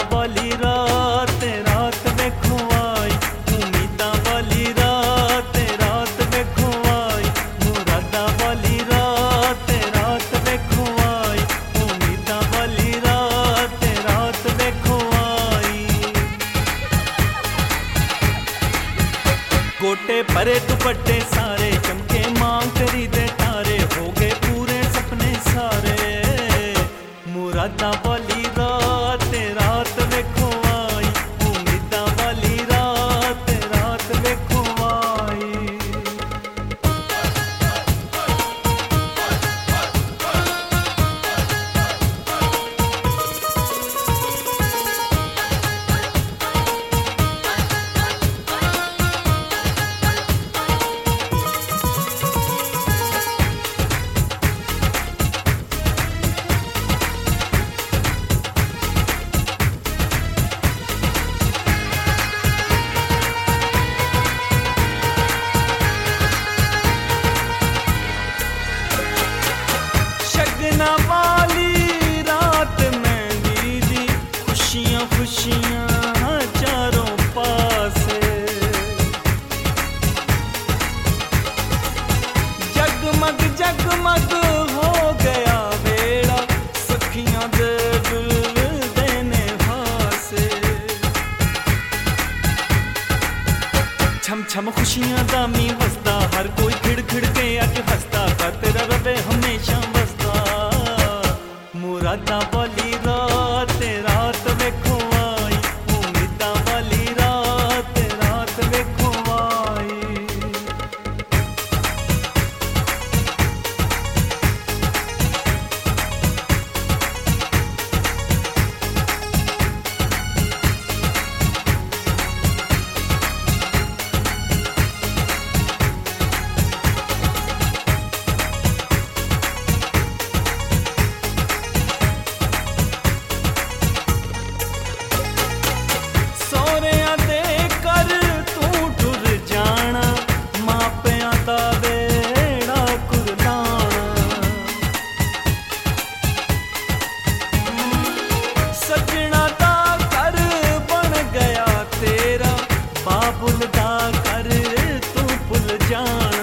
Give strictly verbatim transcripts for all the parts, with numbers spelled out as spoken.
वाली रात रात वेखो आई, उम्मीदां वाली रात रात वेखो आई, मुरादां वाली रात रात वेखो आई, उम्मीदां वाली रात रात वेखो आई। गोटे भरे दुपट्टे सारे चमके मांग करी दे तारे, हो गए पूरे सपने सारे। मुरादां वाली रात रात वेखो आई, उम्मीदां वाली रात रात वेखो आई। शगना वाली रात मेहंदी दी, खुशियां खुशियां चारों पासे, जगमग जगमग हो गया बेड़ा, सखियां दे दिल देने हासे। छम छम खुशियां दा मी वसदा, हर कोई खिड़ खिड़ के अज हसदा, कर तेरा रवे हमेशा बसदा। मुरादां वाली रात रात वेखो आई, उम्मीदां वाली रात रात वेखो आई। सोहरियां दे कर तू टुर जाना, मापियां दा बेड़ा कुरलाना। सजना दा कर बन गया तेरा, बाबुल दा कर तू भुल जाना।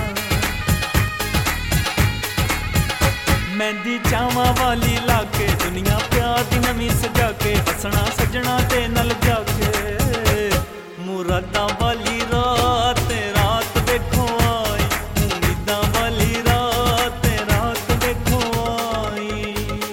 मेहंदी चावां वाली लाके, दुनिया प्यार दी नवीं सजा के, हसना सजना दे नल जाके। मुरादां वाली रात रात वेखो आई, उम्मीदां वाली रात रात वेखो आई।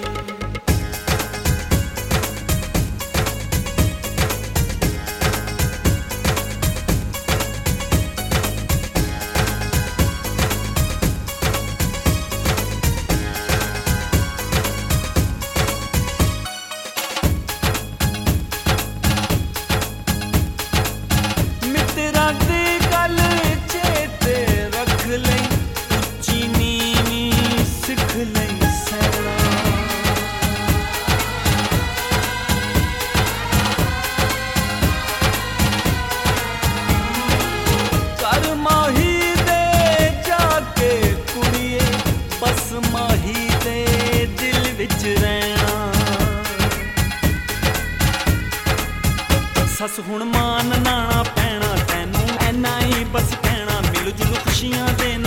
मित्रा दी गल चेते रख लई, उच्ची नीवीं सिख लई सैना। कर माही दे जाके कुड़िए, बस माही दे दिल विच रहना। सस हुण मान नाना पैना, तैनू ऐना ही बस कहना, मिल जुल खुशियां दे